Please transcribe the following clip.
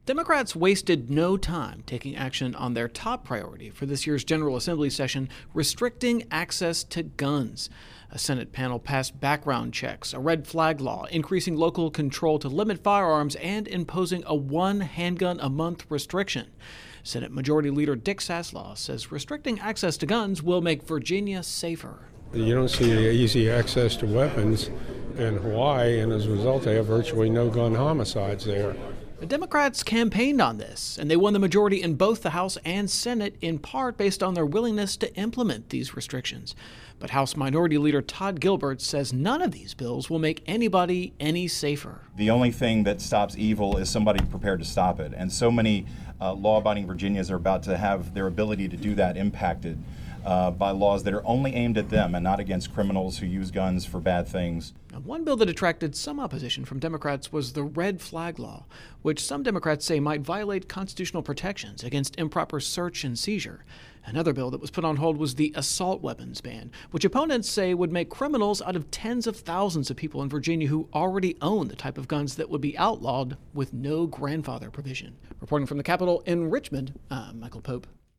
Democrats wasted no time taking action on their top priority for this year's General Assembly session, restricting access to guns. A Senate panel passed background checks, a red flag law, increasing local control to limit firearms, and imposing a one handgun a month restriction. Senate Majority Leader Dick Saslaw says restricting access to guns will make Virginia safer. You don't see easy access to weapons in Hawaii, and as a result, they have virtually no gun homicides there. The Democrats campaigned on this, and they won the majority in both the House and Senate, in part based on their willingness to implement these restrictions. But House Minority Leader Todd Gilbert says none of these bills will make anybody any safer. The only thing that stops evil is somebody prepared to stop it. And so many law-abiding Virginians are about to have their ability to do that impacted by laws that are only aimed at them and not against criminals who use guns for bad things. Now, one bill that attracted some opposition from Democrats was the red flag law, which some Democrats say might violate constitutional protections against improper search and seizure. Another bill that was put on hold was the assault weapons ban, which opponents say would make criminals out of tens of thousands of people in Virginia who already own the type of guns that would be outlawed with no grandfather provision. Reporting from the Capitol in Richmond, I'm Michael Pope.